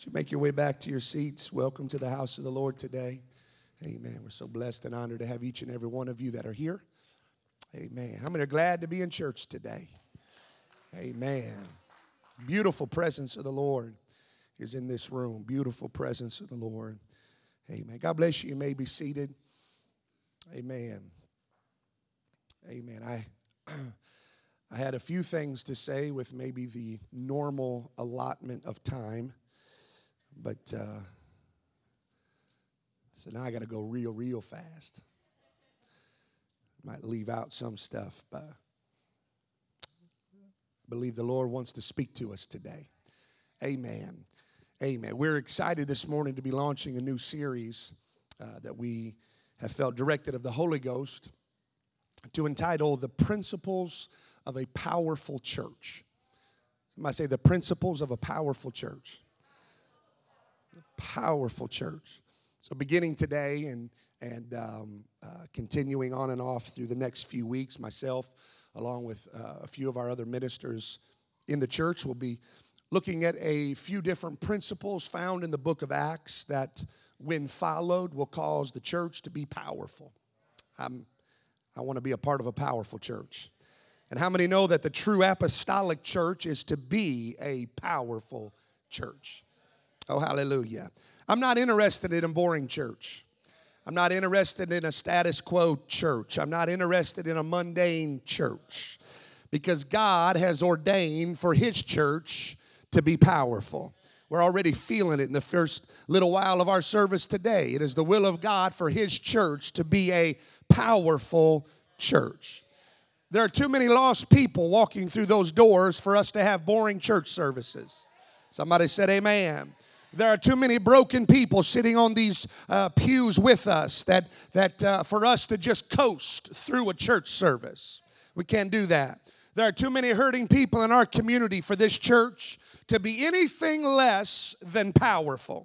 As you make your way back to your seats, welcome to the house of the Lord today. Amen. We're so blessed and honored to have each and every one of you that are here. Amen. How many are glad to be in church today? Amen. Beautiful presence of the Lord is in this room. Beautiful presence of the Lord. Amen. God bless you. You may be seated. Amen. Amen. I had a few things to say with maybe the normal allotment of time, but so now I got to go real fast. Might leave out some stuff, but I believe the Lord wants to speak to us today. Amen. Amen. We're excited this morning to be launching a new series that we have felt directed of the Holy Ghost to entitle The Principles of a Powerful Church. Somebody say the principles of a powerful church. A powerful church. So beginning today and continuing on and off through the next few weeks, myself, along with a few of our other ministers in the church, will be looking at a few different principles found in the book of Acts that, when followed, will cause the church to be powerful. I want to be a part of a powerful church. And how many know that the true apostolic church is to be a powerful church? Oh, hallelujah. I'm not interested in a boring church. I'm not interested in a status quo church. I'm not interested in a mundane church, because God has ordained for His church to be powerful. We're already feeling it in the first little while of our service today. It is the will of God for His church to be a powerful church. There are too many lost people walking through those doors for us to have boring church services. Somebody said amen. There are too many broken people sitting on these pews with us that for us to just coast through a church service. We can't do that. There are too many hurting people in our community for this church to be anything less than powerful.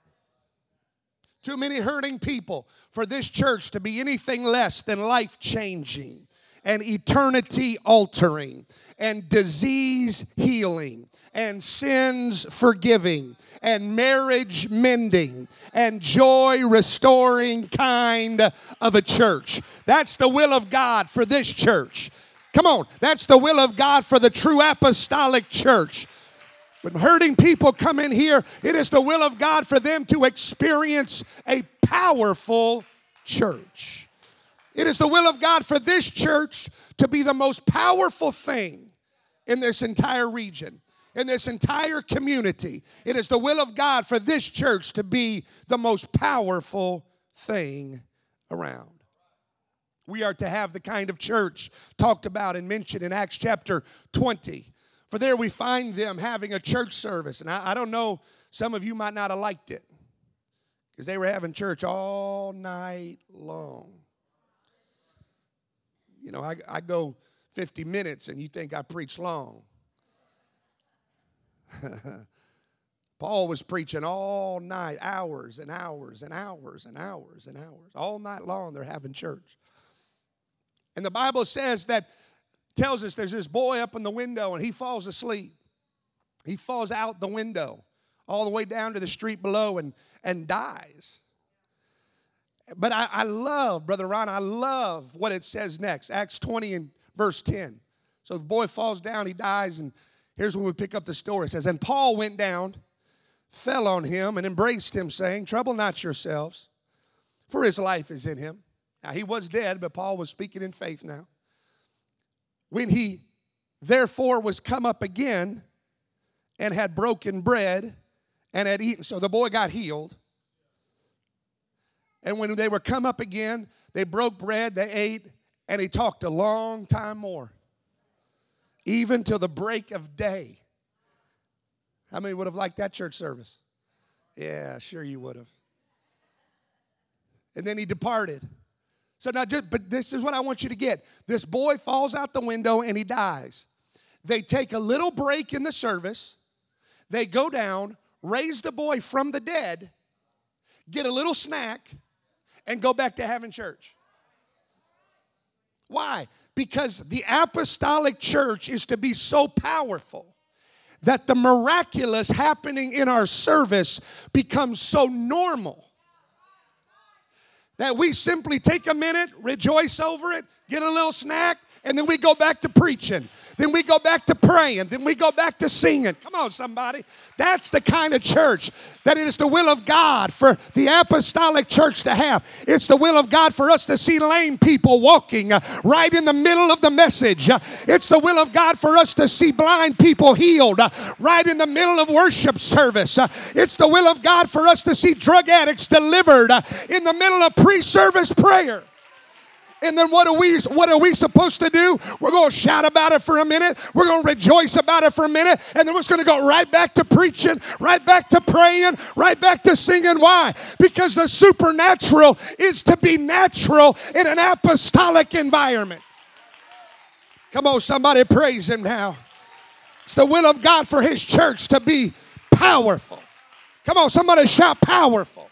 Too many hurting people for this church to be anything less than life-changing and eternity-altering and disease-healing and sins forgiving and marriage mending and joy restoring kind of a church. That's the will of God for this church. Come on, that's the will of God for the true apostolic church. When hurting people come in here, it is the will of God for them to experience a powerful church. It is the will of God for this church to be the most powerful thing in this entire region, in this entire community. It is the will of God for this church to be the most powerful thing around. We are to have the kind of church talked about and mentioned in Acts chapter 20. For there we find them having a church service. And I don't know, some of you might not have liked it, because they were having church all night long. You know, I go 50 minutes and you think I preach long. Paul was preaching all night, hours and hours and hours and hours and hours. All night long they're having church. And the Bible says that, tells us there's this boy up in the window and he falls asleep. He falls out the window all the way down to the street below and dies. But I love, Brother Ron, I love what it says next. Acts 20 and verse 10. So the boy falls down, he dies, and here's when we pick up the story. It says, and Paul went down, fell on him, and embraced him, saying, trouble not yourselves, for his life is in him. Now, he was dead, but Paul was speaking in faith now. When he therefore was come up again and had broken bread and had eaten, so the boy got healed. And when they were come up again, they broke bread, they ate, and he talked a long time more, even till the break of day. How many would have liked that church service? Yeah, sure you would have. And then he departed. So now, but this is what I want you to get. This boy falls out the window and he dies. They take a little break in the service. They go down, raise the boy from the dead, get a little snack, and go back to having church. Why? Because the apostolic church is to be so powerful that the miraculous happening in our service becomes so normal that we simply take a minute, rejoice over it, get a little snack, and then we go back to preaching. Then we go back to praying. Then we go back to singing. Come on, somebody. That's the kind of church that it is the will of God for the apostolic church to have. It's the will of God for us to see lame people walking right in the middle of the message. It's the will of God for us to see blind people healed right in the middle of worship service. It's the will of God for us to see drug addicts delivered in the middle of pre-service prayer. And then what are we supposed to do? We're going to shout about it for a minute. We're going to rejoice about it for a minute. And then we're just going to go right back to preaching, right back to praying, right back to singing. Why? Because the supernatural is to be natural in an apostolic environment. Come on, somebody praise him now. It's the will of God for his church to be powerful. Come on, somebody shout powerful.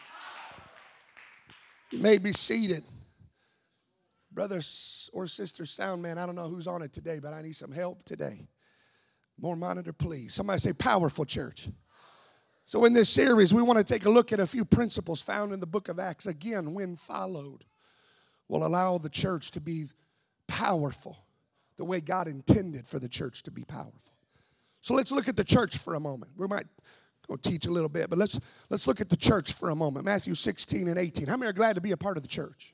You may be seated. Brother or sister sound man, I don't know who's on it today, but I need some help today. More monitor, please. Somebody say powerful church. So in this series, we want to take a look at a few principles found in the book of Acts. Again, when followed, will allow the church to be powerful the way God intended for the church to be powerful. So let's look at the church for a moment. We might go teach a little bit, but let's look at the church for a moment. Matthew 16 and 18. How many are glad to be a part of the church?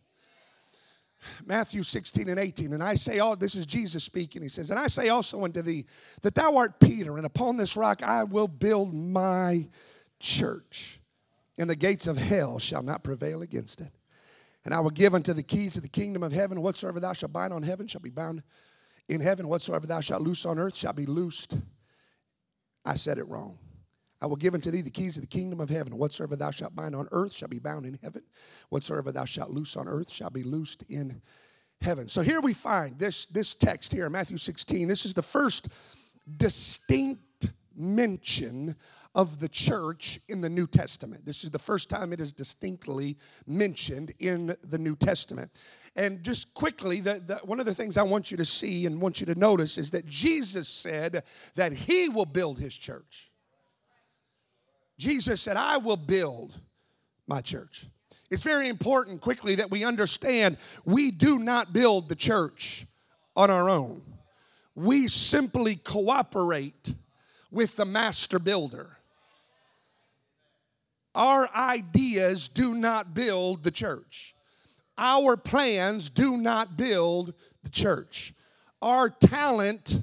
Matthew 16 and 18, and I say, this is Jesus speaking. He says, and I say also unto thee, that thou art Peter, and upon this rock I will build my church, and the gates of hell shall not prevail against it. And I will give unto the keys of the kingdom of heaven. Whatsoever thou shalt bind on heaven shall be bound in heaven. Whatsoever thou shalt loose on earth shall be loosed. I said it wrong. I will give unto thee the keys of the kingdom of heaven. Whatsoever thou shalt bind on earth shall be bound in heaven. Whatsoever thou shalt loose on earth shall be loosed in heaven. So here we find this text here, Matthew 16. This is the first distinct mention of the church in the New Testament. This is the first time it is distinctly mentioned in the New Testament. And just quickly, one of the things I want you to see and want you to notice is that Jesus said that he will build his church. Jesus said, I will build my church. It's very important quickly that we understand we do not build the church on our own. We simply cooperate with the master builder. Our ideas do not build the church. Our plans do not build the church. Our talent,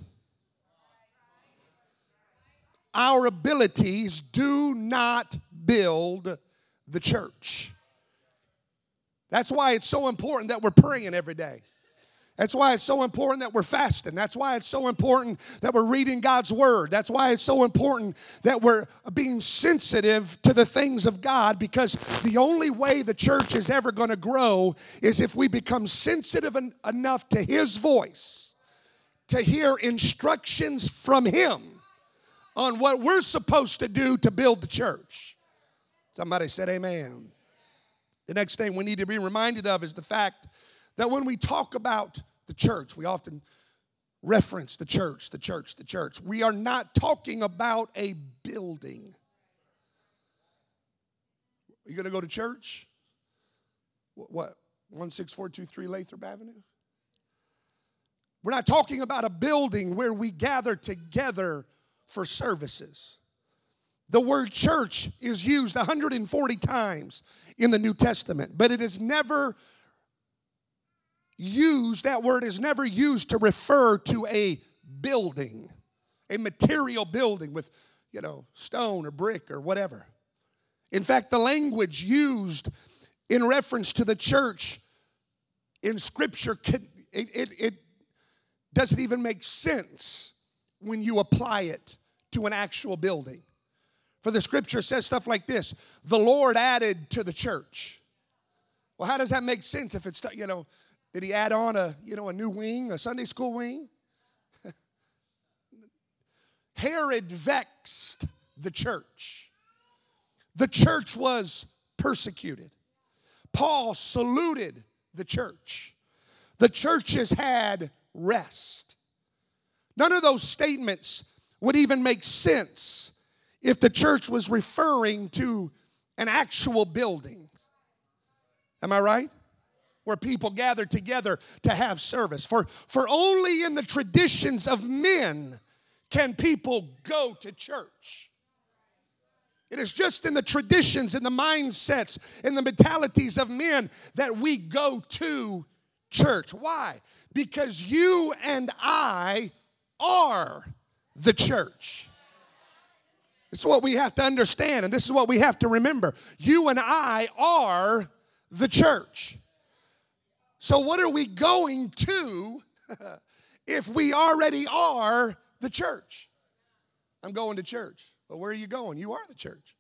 our abilities do not build the church. That's why it's so important that we're praying every day. That's why it's so important that we're fasting. That's why it's so important that we're reading God's word. That's why it's so important that we're being sensitive to the things of God, because the only way the church is ever going to grow is if we become sensitive enough to his voice, to hear instructions from him on what we're supposed to do to build the church. Somebody said amen. The next thing we need to be reminded of is the fact that when we talk about the church, we often reference the church. We are not talking about a building. Are you going to go to church? What? 16423 Lathrop Avenue? We're not talking about a building where we gather together for services. The word church is used 140 times in the New Testament, but it is never used, that word is never used to refer to a building, a material building with, stone or brick or whatever. In fact, the language used in reference to the church in Scripture, it doesn't even make sense when you apply it to an actual building. For the Scripture says stuff like this: the Lord added to the church. Well, how does that make sense if it's, did he add on a new wing, a Sunday school wing? Herod vexed the church. The church was persecuted. Paul saluted the church. The church has had rest. None of those statements would even make sense if the church was referring to an actual building. Am I right? Where people gather together to have service. For only in the traditions of men can people go to church. It is just in the traditions, in the mindsets, in the mentalities of men that we go to church. Why? Because you and I are the church. This is what we have to understand, and this is what we have to remember. You and I are the church. So what are we going to if we already are the church? I'm going to church. Well, where are you going? You are the church.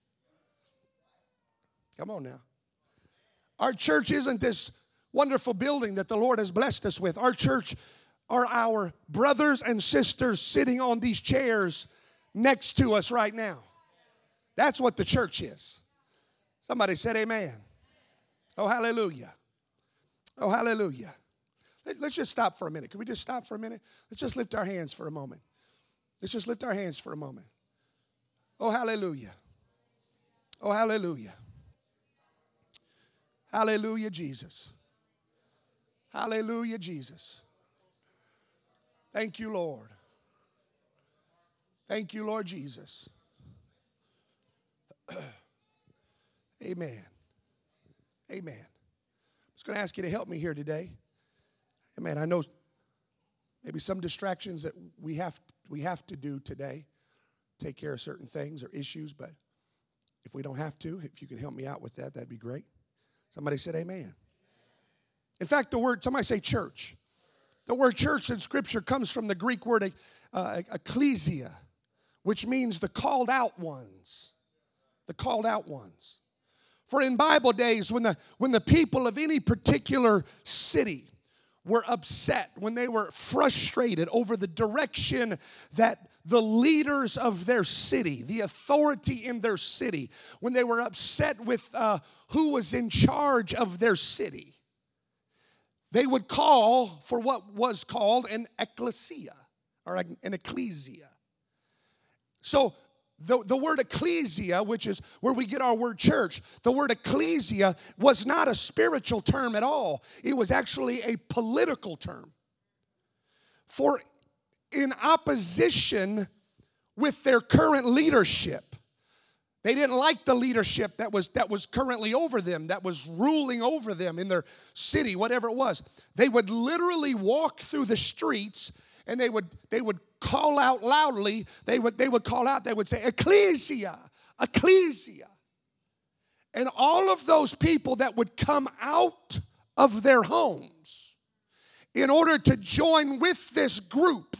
Come on now. Our church isn't this wonderful building that the Lord has blessed us with. Our church are our brothers and sisters sitting on these chairs next to us right now. That's what the church is. Somebody said amen. Oh, hallelujah. Oh, hallelujah. Let's just stop for a minute. Can we just stop for a minute? Let's just lift our hands for a moment. Let's just lift our hands for a moment. Oh, hallelujah. Oh, hallelujah. Hallelujah, Jesus. Hallelujah, Jesus. Thank you, Lord. Thank you, Lord Jesus. Amen. Amen. I'm just going to ask you to help me here today. Amen. I know maybe some distractions that we have to do today, take care of certain things or issues, but if we don't have to, if you can help me out with that, that'd be great. Somebody said amen. In fact, somebody say church. The word church in Scripture comes from the Greek word ecclesia, which means the called out ones. The called out ones. For in Bible days, when the people of any particular city were upset, when they were frustrated over the direction that the leaders of their city, the authority in their city, when they were upset with who was in charge of their city, they would call for what was called an ecclesia or an ecclesia. So the word ecclesia, which is where we get our word church, the word ecclesia was not a spiritual term at all. It was actually a political term. For in opposition with their current leadership, they didn't like the leadership that was currently over them, that was ruling over them in their city, whatever it was. They would literally walk through the streets and they would call out loudly. They would call out, they would say, ecclesia, ecclesia. And all of those people that would come out of their homes in order to join with this group,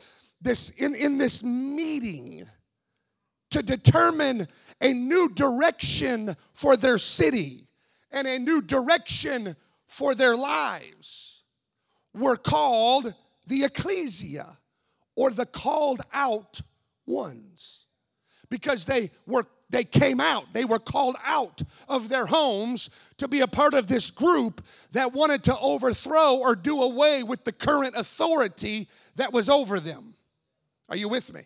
in this meeting to determine a new direction for their city and a new direction for their lives, were called the ecclesia, or the called out ones, because they came out. They were called out of their homes to be a part of this group that wanted to overthrow or do away with the current authority that was over them. Are you with me?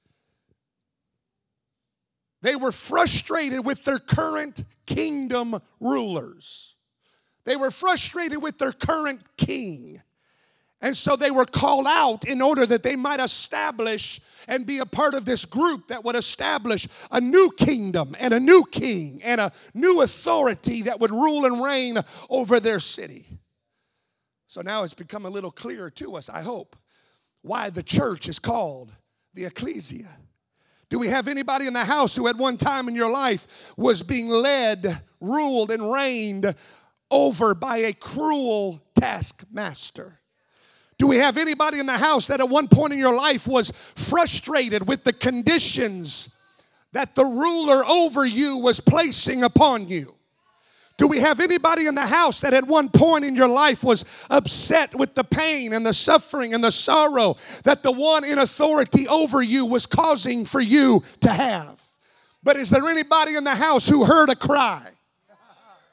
They were frustrated with their current kingdom rulers. They were frustrated with their current king. And so they were called out in order that they might establish and be a part of this group that would establish a new kingdom and a new king and a new authority that would rule and reign over their city. So now it's become a little clearer to us, I hope, why the church is called the ecclesia. Do we have anybody in the house who at one time in your life was being led, ruled, and reigned over by a cruel taskmaster? Do we have anybody in the house that at one point in your life was frustrated with the conditions that the ruler over you was placing upon you? Do we have anybody in the house that at one point in your life was upset with the pain and the suffering and the sorrow that the one in authority over you was causing for you to have? But is there anybody in the house who heard a cry?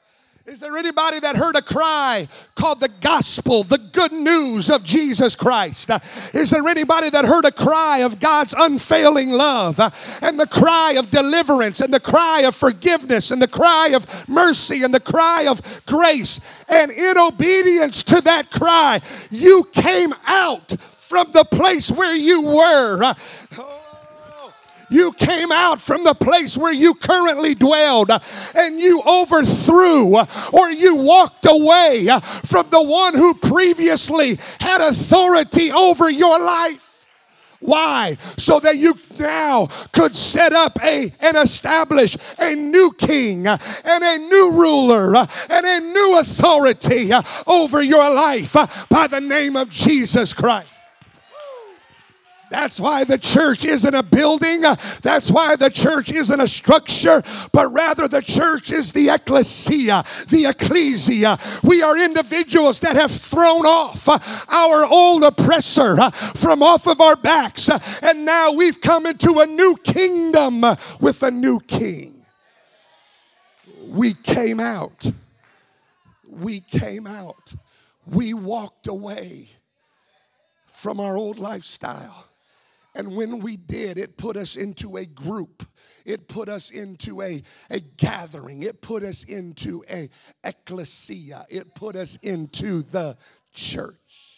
Is there anybody that heard a cry called the gospel, the good news of Jesus Christ? Is there anybody that heard a cry of God's unfailing love and the cry of deliverance and the cry of forgiveness and the cry of mercy and the cry of grace? And in obedience to that cry, you came out from the place where you were. You came out from the place where you currently dwelled and you overthrew or you walked away from the one who previously had authority over your life. Why? So that you now could set up and establish a new king and a new ruler and a new authority over your life by the name of Jesus Christ. That's why the church isn't a building. That's why the church isn't a structure, but rather the church is the ecclesia, the ecclesia. We are individuals that have thrown off our old oppressor from off of our backs, and now we've come into a new kingdom with a new king. We came out. We came out. We walked away from our old lifestyle. And when we did, it put us into a group. It put us into a gathering. It put us into a ecclesia. It put us into the church.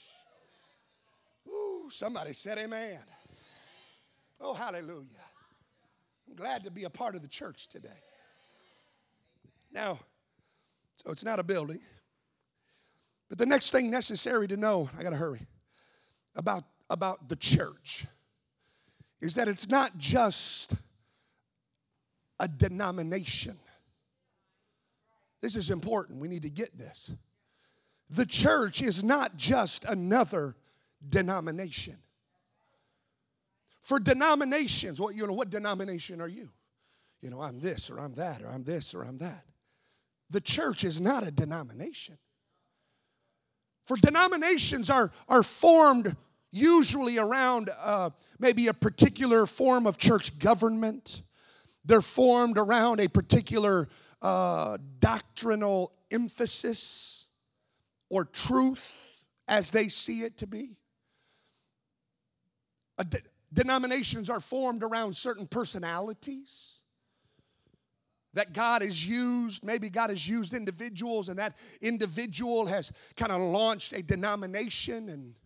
Ooh, somebody said amen. Oh, hallelujah. I'm glad to be a part of the church today. Now, so it's not a building. But the next thing necessary to know, I got to hurry, about the church is that it's not just a denomination. This is important. We need to get this. The church is not just another denomination. For denominations, what denomination are you? I'm this or I'm that or I'm this or I'm that. The church is not a denomination. For denominations are formed usually around maybe a particular form of church government. They're formed around a particular doctrinal emphasis or truth as they see it to be. Denominations are formed around certain personalities that God has used. Maybe God has used individuals, and that individual has kind of launched a denomination. And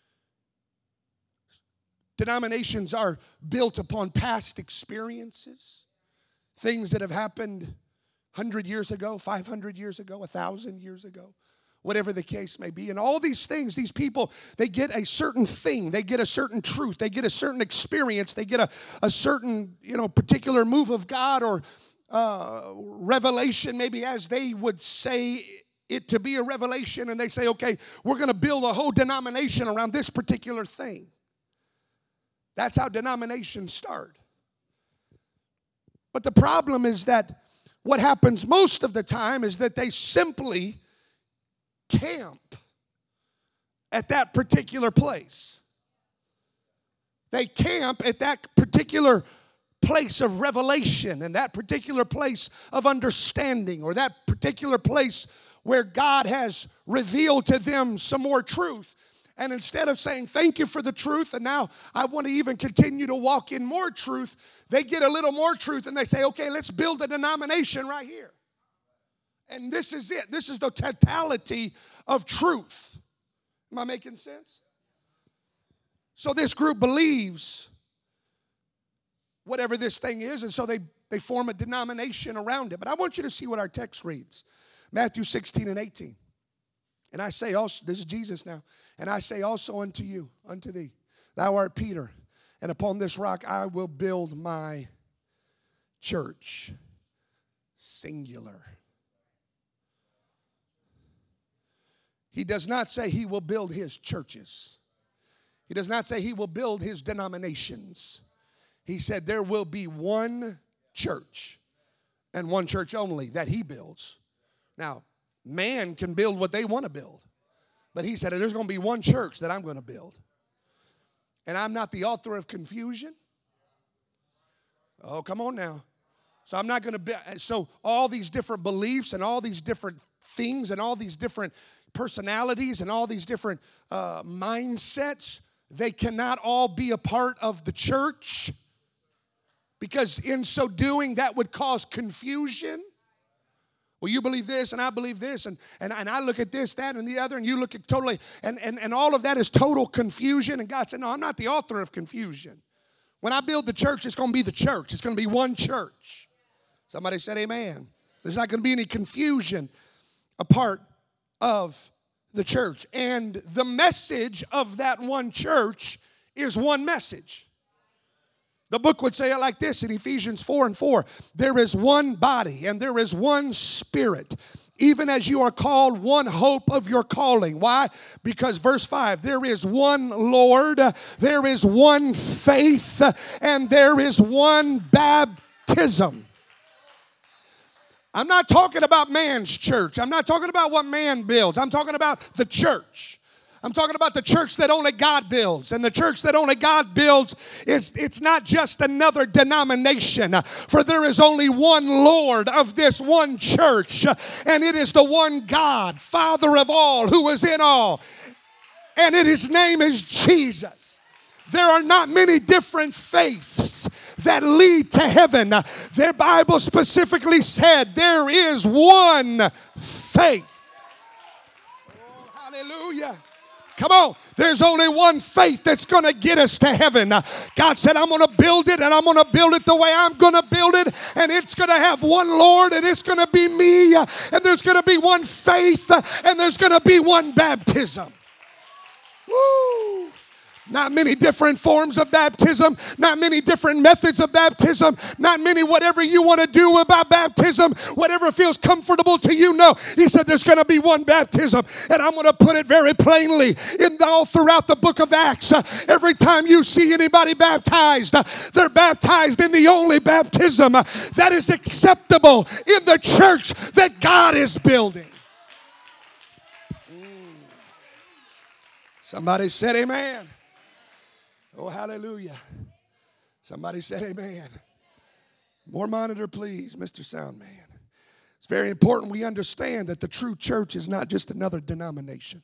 denominations are built upon past experiences, things that have happened 100 years ago, 500 years ago, 1,000 years ago, whatever the case may be. And all these things, these people, they get a certain thing. They get a certain truth. They get a certain experience. They get a certain, particular move of God or revelation, maybe as they would say it to be a revelation. And they say, okay, we're going to build a whole denomination around this particular thing. That's how denominations start. But the problem is that what happens most of the time is that they simply camp at that particular place. They camp at that particular place of revelation and that particular place of understanding or that particular place where God has revealed to them some more truth. And instead of saying, thank you for the truth, and now I want to even continue to walk in more truth, they get a little more truth and they say, okay, let's build a denomination right here. And this is it. This is the totality of truth. Am I making sense? So this group believes whatever this thing is, and so they form a denomination around it. But I want you to see what our text reads. Matthew 16 and 18. And I say also, this is Jesus now, and I say also unto you, unto thee, thou art Peter, and upon this rock I will build my church. Singular. He does not say he will build his churches. He does not say he will build his denominations. He said there will be one church and one church only that he builds. Now, man can build what they want to build. But he said there's going to be one church that I'm going to build. And I'm not the author of confusion. Oh, come on now. So I'm not going to be, so all these different beliefs and all these different things and all these different personalities and all these different mindsets, they cannot all be a part of the church, because in so doing, that would cause confusion. Well, you believe this and I believe this, and I look at this, that, and the other, and you look at totally, and all of that is total confusion. And God said, no, I'm not the author of confusion. When I build the church, it's going to be the church. It's going to be one church. Somebody said amen. There's not going to be any confusion a part of the church. And the message of that one church is one message. The book would say it like this in Ephesians 4:4. There is one body and there is one spirit, even as you are called, one hope of your calling. Why? Because verse 5, there is one Lord, there is one faith, and there is one baptism. I'm not talking about man's church. I'm not talking about what man builds. I'm talking about the church. I'm talking about the church that only God builds. And the church that only God builds it's not just another denomination. For there is only one Lord of this one church. And it is the one God, Father of all, who is in all. And his name is Jesus. There are not many different faiths that lead to heaven. Their Bible specifically said there is one faith. Oh, hallelujah. Come on, there's only one faith that's going to get us to heaven. God said, I'm going to build it, and I'm going to build it the way I'm going to build it, and it's going to have one Lord, and it's going to be me, and there's going to be one faith, and there's going to be one baptism. Woo! Not many different forms of baptism, not many different methods of baptism, not many whatever you want to do about baptism, whatever feels comfortable to you. No, he said there's going to be one baptism, and I'm going to put it very plainly all throughout the book of Acts. Every time you see anybody baptized, they're baptized in the only baptism that is acceptable in the church that God is building. Somebody said amen. Oh, hallelujah. Somebody said amen. More monitor, please, Mr. Soundman. It's very important we understand that the true church is not just another denomination.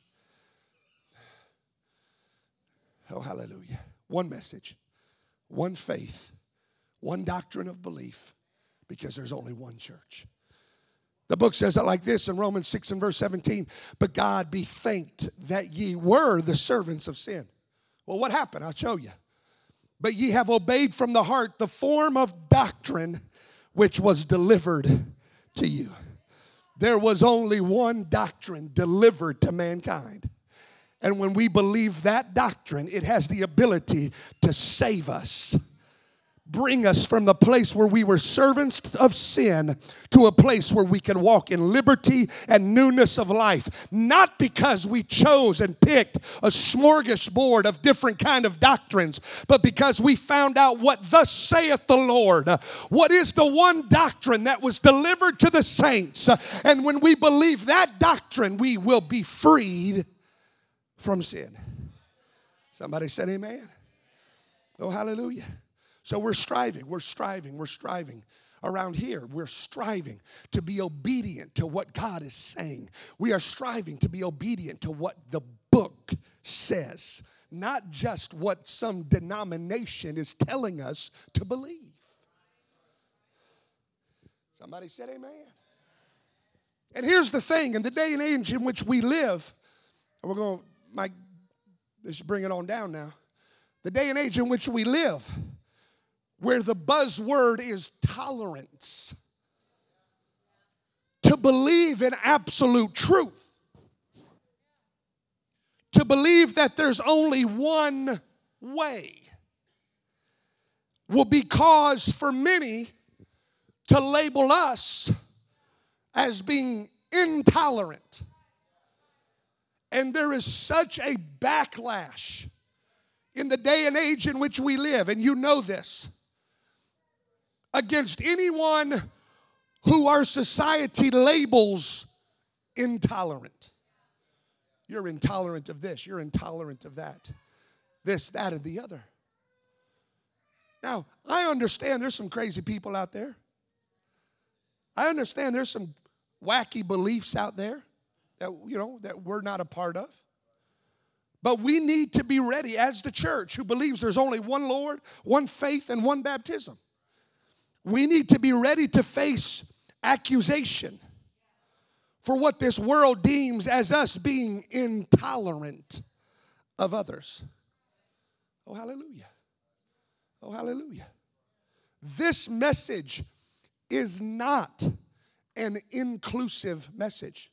Oh, hallelujah. One message, one faith, one doctrine of belief, because there's only one church. The book says it like this in Romans 6 and verse 17. But God be thanked that ye were the servants of sin. Well, what happened? I'll show you. But ye have obeyed from the heart the form of doctrine which was delivered to you. There was only one doctrine delivered to mankind. And when we believe that doctrine, it has the ability to save us. Bring us from the place where we were servants of sin to a place where we can walk in liberty and newness of life. Not because we chose and picked a smorgasbord of different kind of doctrines, but because we found out what thus saith the Lord. What is the one doctrine that was delivered to the saints? And when we believe that doctrine, we will be freed from sin. Somebody said amen. Oh, hallelujah. So we're striving around here. We're striving to be obedient to what God is saying. We are striving to be obedient to what the book says, not just what some denomination is telling us to believe. Somebody said amen. And here's the thing, in the day and age in which we live, and we're going to, Mike, let's bring it on down now. The day and age in which we live, where the buzzword is tolerance. To believe in absolute truth. To believe that there's only one way will be cause for many to label us as being intolerant. And there is such a backlash in the day and age in which we live, and you know this, against anyone who our society labels intolerant. You're intolerant of this. You're intolerant of that. This, that, and the other. Now, I understand there's some crazy people out there. I understand there's some wacky beliefs out there that, that we're not a part of. But we need to be ready as the church who believes there's only one Lord, one faith, and one baptism. We need to be ready to face accusation for what this world deems as us being intolerant of others. Oh, hallelujah. Oh, hallelujah. This message is not an inclusive message.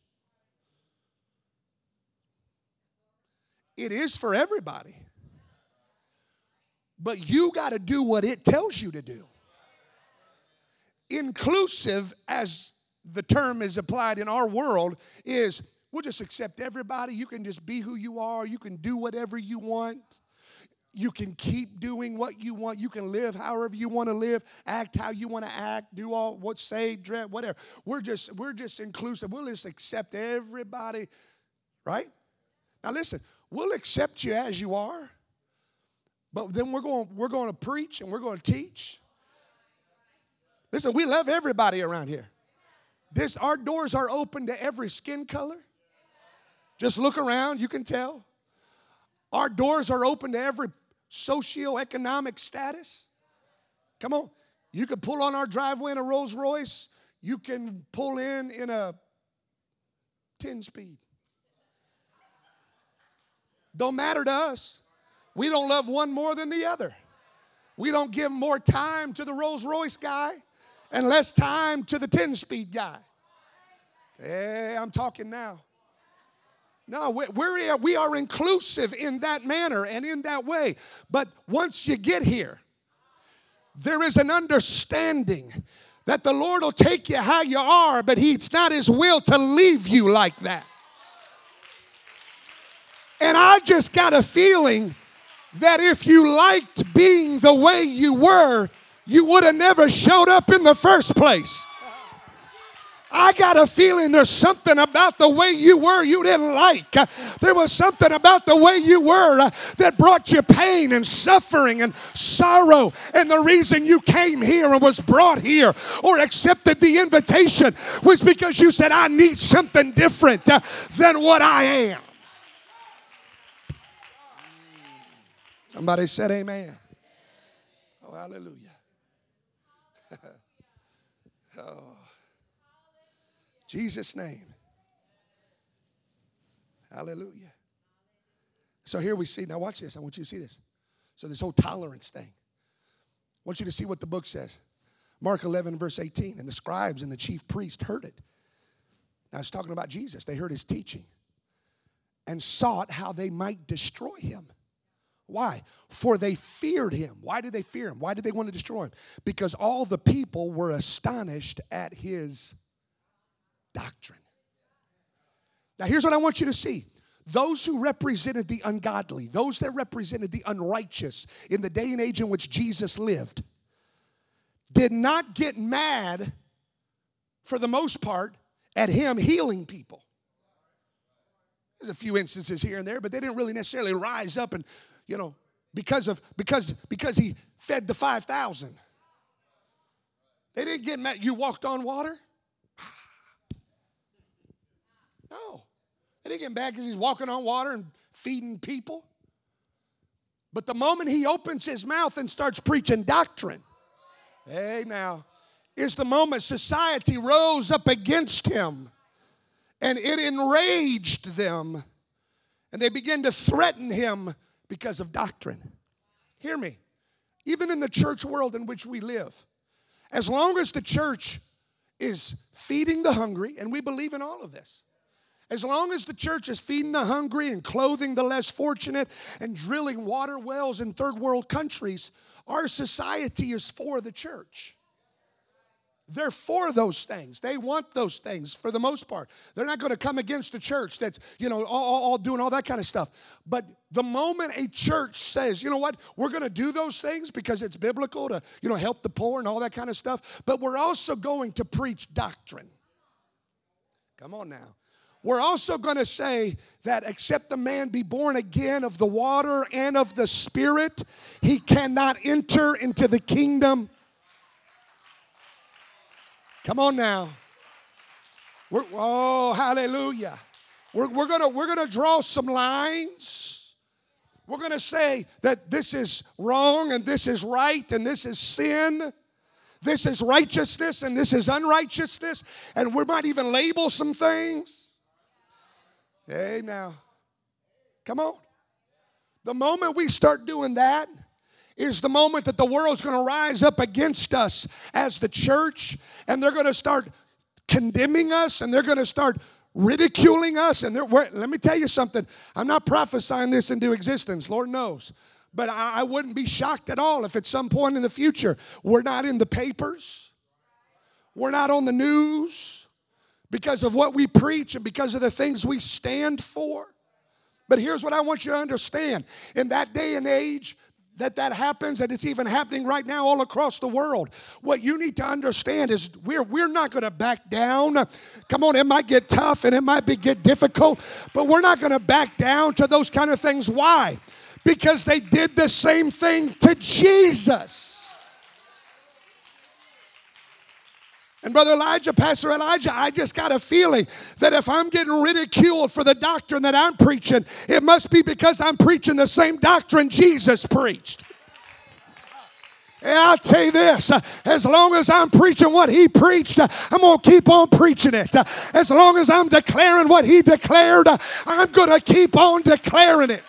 It is for everybody. But you got to do what it tells you to do. Inclusive, as the term is applied in our world, is we'll just accept everybody. You can just be who you are. You can do whatever you want. You can keep doing what you want. You can live however you want to live, act how you want to act, do all what say, dress, whatever. We're just inclusive. We'll just accept everybody, right? Now listen, we'll accept you as you are, but then we're going to preach and we're going to teach. Listen, we love everybody around here. Our doors are open to every skin color. Just look around, you can tell. Our doors are open to every socioeconomic status. Come on. You can pull on our driveway in a Rolls Royce. You can pull in a 10-speed. Don't matter to us. We don't love one more than the other. We don't give more time to the Rolls Royce guy and less time to the 10-speed guy. Hey, I'm talking now. No, we are inclusive in that manner and in that way. But once you get here, there is an understanding that the Lord will take you how you are, but it's not His will to leave you like that. And I just got a feeling that if you liked being the way you were, you would have never showed up in the first place. I got a feeling there's something about the way you were you didn't like. There was something about the way you were that brought you pain and suffering and sorrow. And the reason you came here and was brought here or accepted the invitation was because you said, I need something different than what I am. Somebody said amen. Oh, hallelujah. Oh. Jesus' name. Hallelujah. So here we see, now watch this. I want you to see this. So this whole tolerance thing. I want you to see what the book says. Mark 11, verse 18. And the scribes and the chief priest heard it. Now it's talking about Jesus. They heard his teaching and sought how they might destroy him. Why? For they feared him. Why did they fear him? Why did they want to destroy him? Because all the people were astonished at his doctrine. Now here's what I want you to see. Those who represented the ungodly, those that represented the unrighteous in the day and age in which Jesus lived, did not get mad, for the most part, at him healing people. There's a few instances here and there, but they didn't really necessarily rise up and, because he fed the 5,000. They didn't get mad. You walked on water? No. They didn't get mad because he's walking on water and feeding people. But the moment he opens his mouth and starts preaching doctrine, hey now, is the moment society rose up against him. And it enraged them. And they began to threaten him because of doctrine. Hear me. Even in the church world in which we live, as long as the church is feeding the hungry, and we believe in all of this, as long as the church is feeding the hungry and clothing the less fortunate and drilling water wells in third world countries, our society is for the church. They're for those things. They want those things for the most part. They're not going to come against the church that's, all doing all that kind of stuff. But the moment a church says, you know what, we're going to do those things because it's biblical to, help the poor and all that kind of stuff, but we're also going to preach doctrine. Come on now. We're also going to say that except the man be born again of the water and of the Spirit, he cannot enter into the kingdom. Come on now. Oh, hallelujah. We're gonna draw some lines. We're gonna say that this is wrong and this is right and this is sin. This is righteousness and this is unrighteousness. And we might even label some things. Hey, now. Come on. The moment we start doing that is the moment that the world's going to rise up against us as the church, and they're going to start condemning us, and they're going to start ridiculing us. And let me tell you something. I'm not prophesying this into existence. Lord knows. But I wouldn't be shocked at all if at some point in the future we're not in the papers, we're not on the news because of what we preach and because of the things we stand for. But here's what I want you to understand. In that day and age that happens, and it's even happening right now all across the world, what you need to understand is we're not going to back down. Come on, it might get tough and it might get difficult, but we're not going to back down to those kind of things. Why? Because they did the same thing to Jesus. And Brother Elijah, Pastor Elijah, I just got a feeling that if I'm getting ridiculed for the doctrine that I'm preaching, it must be because I'm preaching the same doctrine Jesus preached. And I'll tell you this, as long as I'm preaching what he preached, I'm going to keep on preaching it. As long as I'm declaring what he declared, I'm going to keep on declaring it.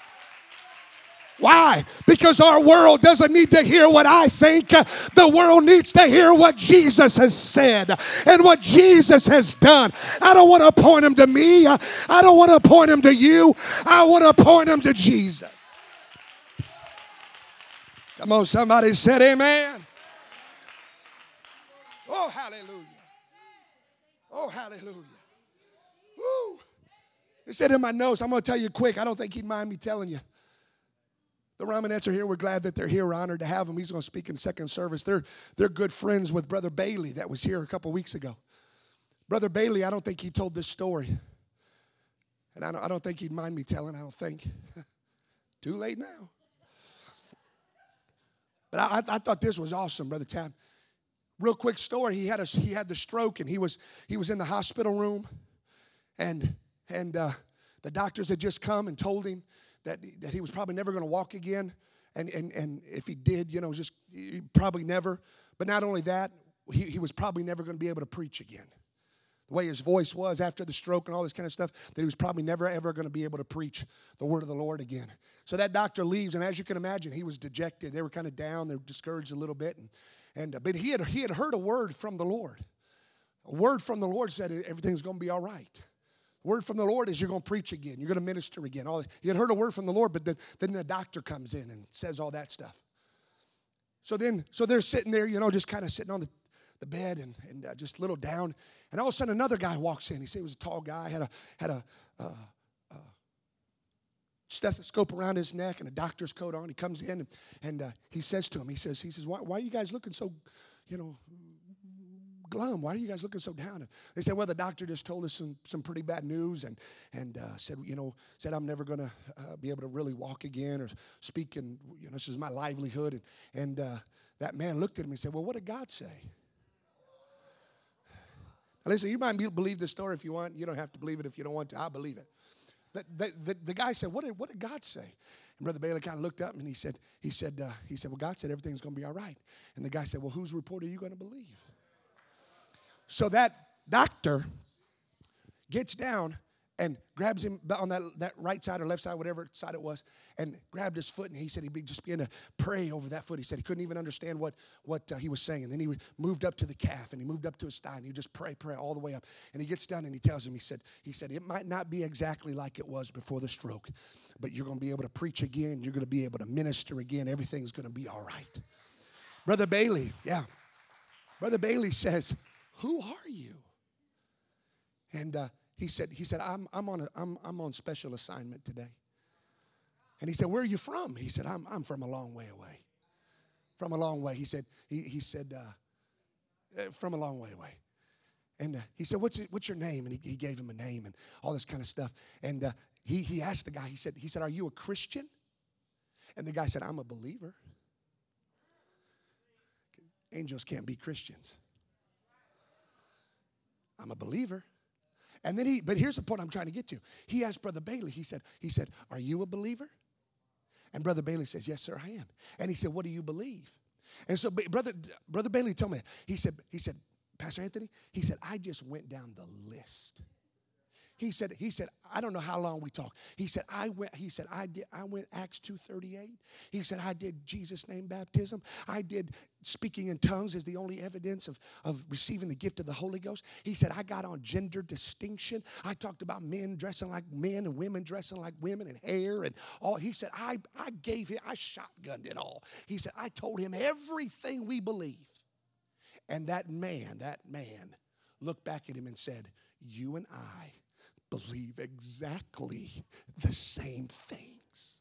Why? Because our world doesn't need to hear what I think. The world needs to hear what Jesus has said and what Jesus has done. I don't want to point them to me. I don't want to point them to you. I want to point them to Jesus. Come on, somebody said amen. Oh, hallelujah. Oh, hallelujah. Woo. It said in my notes, I'm going to tell you quick. I don't think he'd mind me telling you. The Romanettes are here. We're glad that they're here. We're honored to have them. He's going to speak in second service. They're good friends with Brother Bailey that was here a couple weeks ago. Brother Bailey, I don't think he told this story. And I don't think he'd mind me telling. I don't think. Too late now. But I thought this was awesome, Brother Tad. Real quick story. He had the stroke, and he was in the hospital room, and the doctors had just come and told him that he was probably never going to walk again, and if he did, just probably never. But not only that, he was probably never going to be able to preach again. The way his voice was after the stroke and all this kind of stuff, that he was probably never, ever going to be able to preach the word of the Lord again. So that doctor leaves, and as you can imagine, he was dejected. They were kind of down. They were discouraged a little bit. But he had heard a word from the Lord. A word from the Lord said everything's going to be all right. Word from the Lord is you're going to preach again. You're going to minister again. You had heard a word from the Lord, but then the doctor comes in and says all that stuff. So they're sitting there, just kind of sitting on the bed and just a little down. And all of a sudden another guy walks in. He said he was a tall guy, had a stethoscope around his neck and a doctor's coat on. He comes in and he says to him, he says, why are you guys looking so, glum? Why are you guys looking so down? And they said, well, the doctor just told us some pretty bad news and said I'm never going to be able to really walk again or speak, and this is my livelihood. And that man looked at him and said, well, what did God say? Now listen, you might believe this story if you want. You don't have to believe it if you don't want to. I believe it. The guy said, what did God say? And Brother Bailey kind of looked up and he said, well, God said everything's going to be all right. And the guy said, well, whose report are you going to believe? So that doctor gets down and grabs him on that right side or left side, whatever side it was, and grabbed his foot. And he said he just began to pray over that foot. He said he couldn't even understand what he was saying. And then he moved up to the calf, and he moved up to his thigh, and he just pray all the way up. And he gets down and he tells him, he said, it might not be exactly like it was before the stroke, but you're going to be able to preach again. You're going to be able to minister again. Everything's going to be all right. Brother Bailey Brother Bailey says, who are you? And he said, I'm on special assignment today. And he said, where are you from? He said, I'm from a long way away. From a long way. He said, from a long way away. And he said, what's your name? And he gave him a name and all this kind of stuff. And he asked the guy, he said, are you a Christian? And the guy said, I'm a believer. Angels can't be Christians. I'm a believer. And then but here's the point I'm trying to get to. He asked Brother Bailey, he said, are you a believer? And Brother Bailey says, yes, sir, I am. And he said, what do you believe? And so Brother Bailey told me, he said, Pastor Anthony, he said, I just went down the list. He said, I don't know how long we talked. I went Acts 2:38. He said, I did Jesus' name baptism. I did speaking in tongues as the only evidence of receiving the gift of the Holy Ghost. He said, I got on gender distinction. I talked about men dressing like men and women dressing like women and hair and all. He said, I shotgunned it all. He said, I told him everything we believe. And that man looked back at him and said, you and I believe exactly the same things.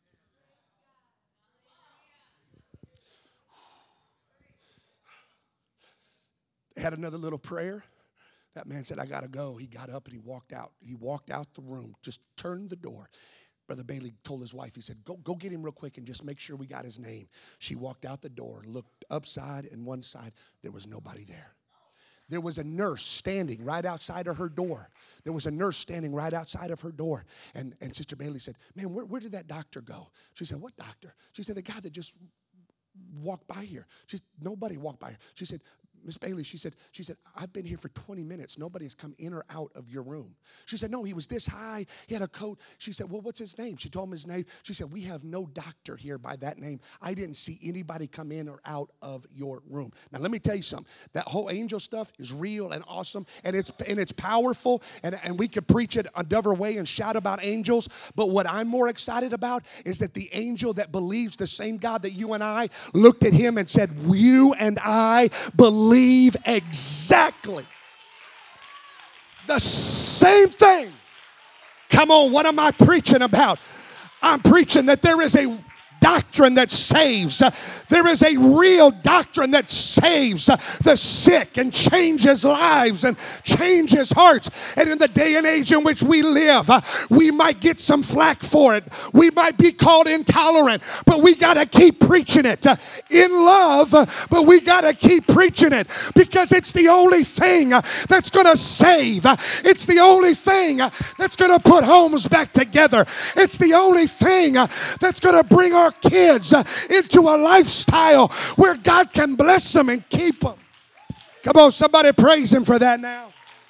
They had another little prayer. That man said, I got to go. He got up and he walked out. He walked out the room, just turned the door. Brother Bailey told his wife, he said, go get him real quick and just make sure we got his name. She walked out the door, looked upside and one side. There was nobody there. There was a nurse standing right outside of her door. There was a nurse standing right outside of her door. And Sister Bailey said, man, where did that doctor go? She said, what doctor? She said, the guy that just walked by here. Nobody walked by here. She said, Miss Bailey, she said, I've been here for 20 minutes. Nobody has come in or out of your room. She said, no, he was this high. He had a coat. She said, well, what's his name? She told him his name. She said, we have no doctor here by that name. I didn't see anybody come in or out of your room. Now, let me tell you something. That whole angel stuff is real and awesome, and it's powerful, and we could preach it another way and shout about angels. But what I'm more excited about is that the angel that believes the same God that you and I looked at him and said, you and I believe exactly the same thing. Come on, what am I preaching about? I'm preaching that there is a doctrine that saves. There is a real doctrine that saves the sick and changes lives and changes hearts. And in the day and age in which we live, we might get some flack for it. We might be called intolerant, but we got to keep preaching it in love, but we got to keep preaching it because it's the only thing that's going to save. It's the only thing that's going to put homes back together. It's the only thing that's going to bring our kids into a lifestyle where God can bless them and keep them. Come on, somebody praise him for that now.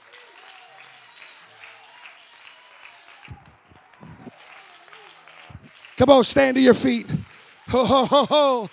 Come on, stand to your feet. Ho, ho, ho, ho.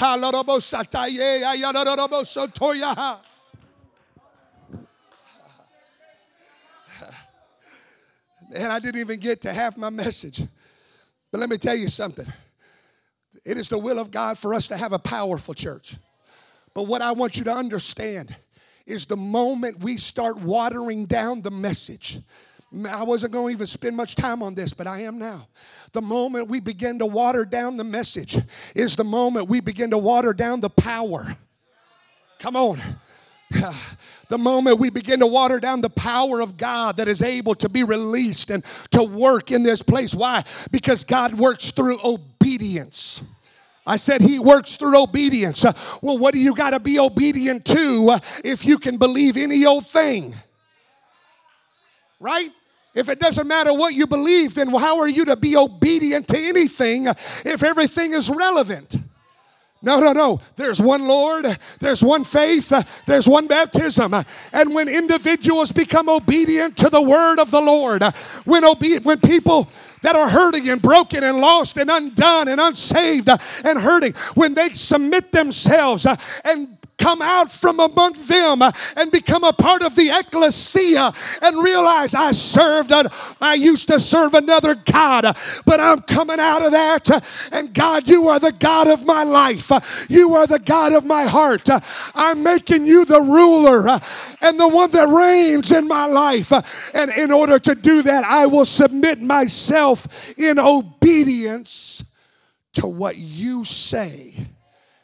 And I didn't even get to half my message. But let me tell you something. It is the will of God for us to have a powerful church. But what I want you to understand is the moment we start watering down the message, I wasn't going to even spend much time on this, but I am now. The moment we begin to water down the message is the moment we begin to water down the power. Come on. The moment we begin to water down the power of God that is able to be released and to work in this place. Why? Because God works through obedience. I said he works through obedience. Well, what do you got to be obedient to if you can believe any old thing? Right? If it doesn't matter what you believe, then how are you to be obedient to anything if everything is relevant? No. There's one Lord, there's one faith, there's one baptism. And when individuals become obedient to the word of the Lord, when people that are hurting and broken and lost and undone and unsaved and hurting, when they submit themselves and come out from among them and become a part of the ecclesia and realize I used to serve another God, but I'm coming out of that, and God, you are the God of my life. You are the God of my heart. I'm making you the ruler and the one that reigns in my life. And in order to do that, I will submit myself in obedience to what you say.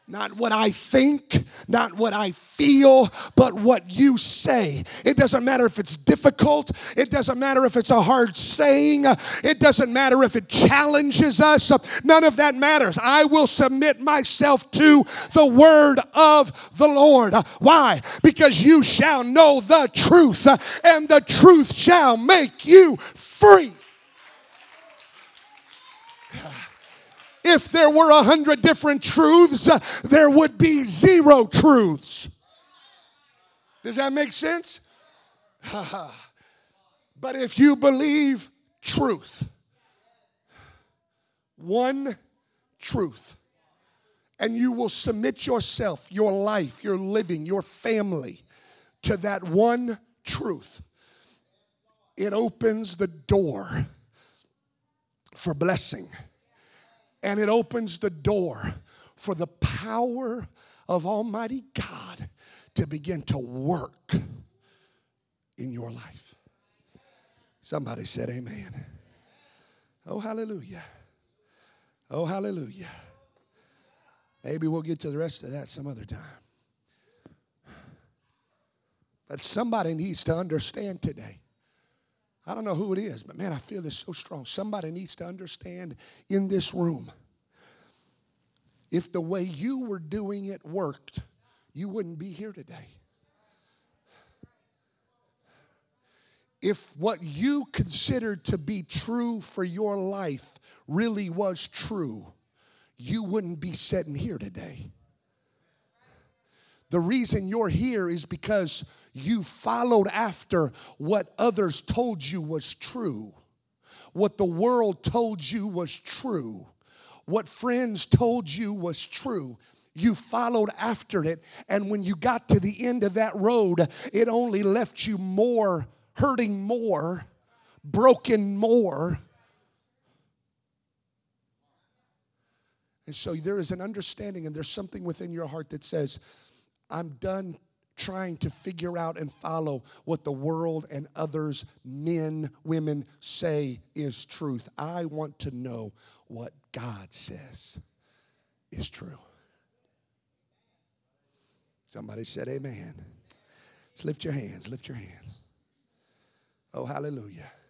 Not what I think, not what I feel, but what you say. It doesn't matter if it's difficult. It doesn't matter if it's a hard saying. It doesn't matter if it challenges us. None of that matters. I will submit myself to the word of the Lord. Why? Because you shall know the truth, and the truth shall make you free. If there were 100 different truths, there would be 0 truths. Does that make sense? But if you believe truth, one truth, and you will submit yourself, your life, your living, your family to that one truth, it opens the door for blessing. And it opens the door for the power of Almighty God to begin to work in your life. Somebody said amen. Oh, hallelujah. Oh, hallelujah. Maybe we'll get to the rest of that some other time. But somebody needs to understand today. I don't know who it is, but man, I feel this so strong. Somebody needs to understand in this room. If the way you were doing it worked, you wouldn't be here today. If what you considered to be true for your life really was true, you wouldn't be sitting here today. The reason you're here is because you followed after what others told you was true, what the world told you was true, what friends told you was true. You followed after it, and when you got to the end of that road, it only left you more, hurting more, broken more. And so there is an understanding, and there's something within your heart that says, I'm done trying to figure out and follow what the world and others, men, women, say is truth. I want to know what God says is true. Somebody said amen. Let's lift your hands, lift your hands. Oh, hallelujah.